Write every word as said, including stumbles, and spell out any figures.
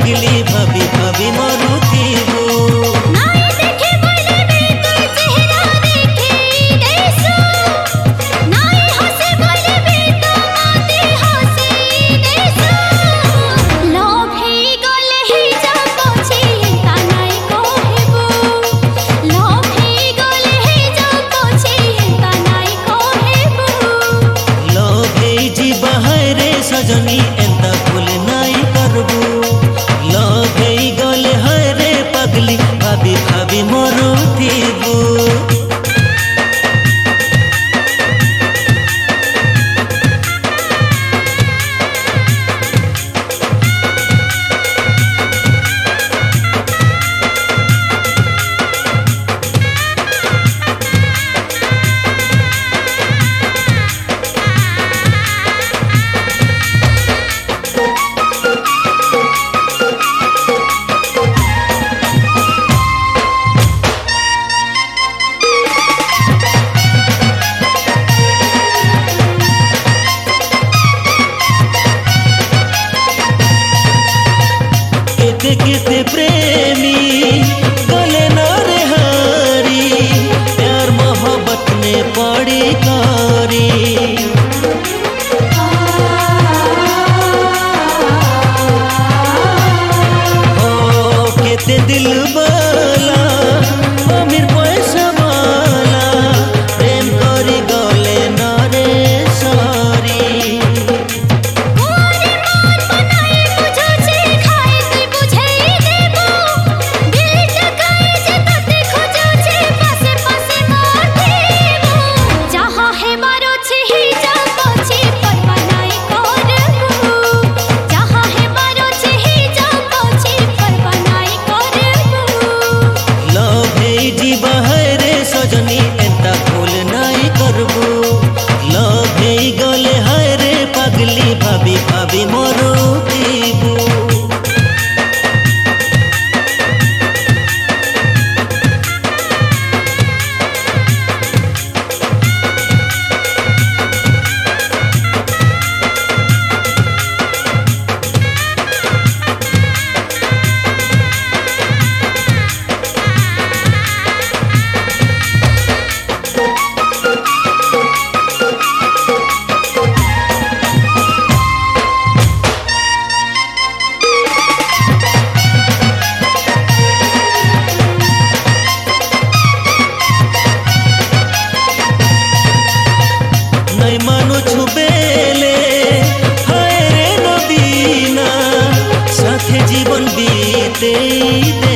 पगली भाभी भाभी मरुथिबू सजनी एंता भूल नाई करबू लव हेई गले हाय रे पगली भाभी भाभी मरुथिबू किते प्रेमी गले न रे हारी प्यार मोहब्बत में पड़ी कारी हो किते दिल बाला अमीर पैसा वाला प्रेम करी गले न रे सारी सजनी एंता भूल नाई करबू लव हेई गले हाय रे पगली भाभी भाभी मरुथिबू मानो छुबेले हाय रे नबीना साथे जीवन बीते।